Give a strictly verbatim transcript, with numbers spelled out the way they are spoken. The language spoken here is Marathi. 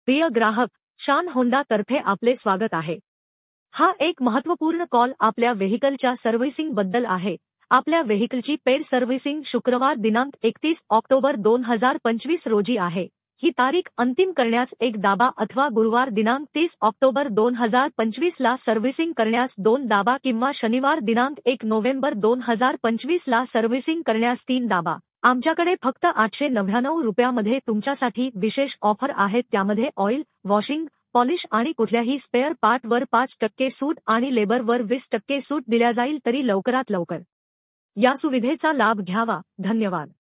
प्रिय ग्राहक, शान होंडा तर्फे आपले स्वागत आहे। हा एक महत्त्वपूर्ण कॉल आपल्या व्हेइकलच्या सर्व्हिसिंग बद्दल आहे। आपल्या व्हेइकलची पेड सर्व्हिसिंग शुक्रवार दिनांक एकतीस ऑक्टोबर दोन हजार पंचवीस रोजी आहे। ही तारीख अंतिम करण्यास एक दाबा अथवा गुरुवार दिनांक तीस ऑक्टोबर दोन हजार पंचवीस ला सर्व्हिसिंग करण्यास दोन दाबा किंवा शनिवार दिनांक एक नोव्हेंबर दोन हजार पंचवीस ला सर्व्हिसिंग करण्यास तीन दाबा। आमच्याकडे फक्त आठशे नव्याण्णव रुपयामध्ये तुमच्यासाठी विशेष ऑफर आहेत, त्यामध्ये ऑइल, वॉशिंग, पॉलिश आणि कुठल्याही स्पेअर पार्टवर पाच टक्के सूट आणि लेबरवर वीस टक्के सूट दिल्या जाईल, तरी लवकरात लवकर या सुविधेचा लाभ घ्यावा। धन्यवाद।